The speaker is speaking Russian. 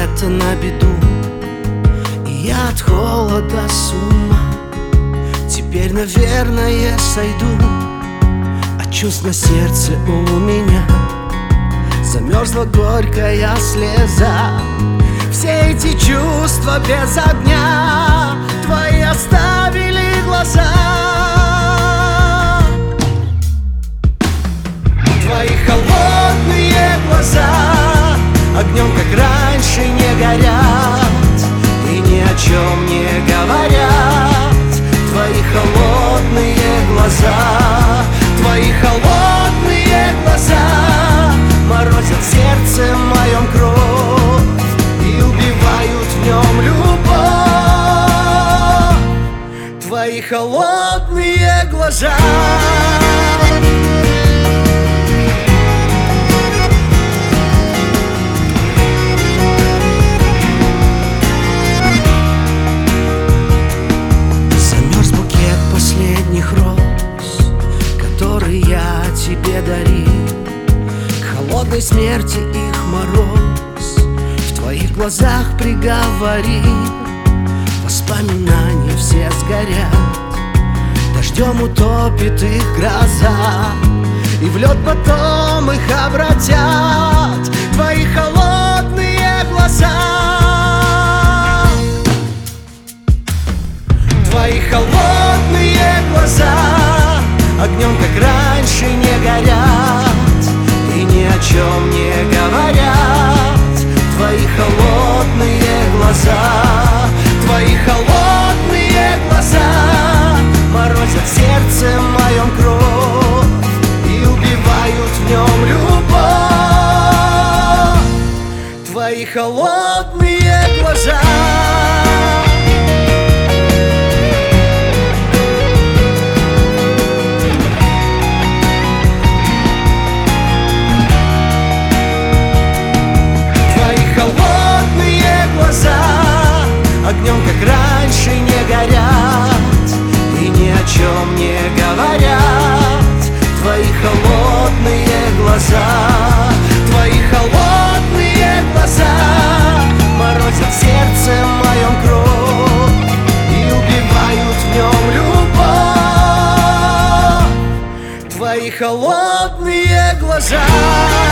лето на беду, и я от холода с ума. Теперь, наверное, сойду, а чувств на сердце у меня замерзла горькая слеза. Все эти чувства без огня твои оставили глаза. Твои холодные глаза огнем, как раньше, не горят и ни о чем не говорят. Твои холодные глаза, твои холодные глаза морозят в сердце моем кровь и убивают в нем любовь. Твои холодные глаза. Замерз букет последних роз, который я тебе дарил. К холодной смерти их мороз в твоих глазах приговорил. Воспоминания все сгорят, дождем утопит их гроза, и в лед потом их обратят твои холодные глаза. Твои холодные глаза огнем, как раньше, не горят и ни о чем не говорят. Твои холодные глаза, твои холодные глаза морозят в сердце моем кровь и убивают в нем любовь. Твои холодные глаза. Огнем, как раньше, не горят и ни о чем не говорят. Твои холодные глаза, твои холодные глаза морозят в сердце моем кровь и убивают в нем любовь. Твои холодные глаза.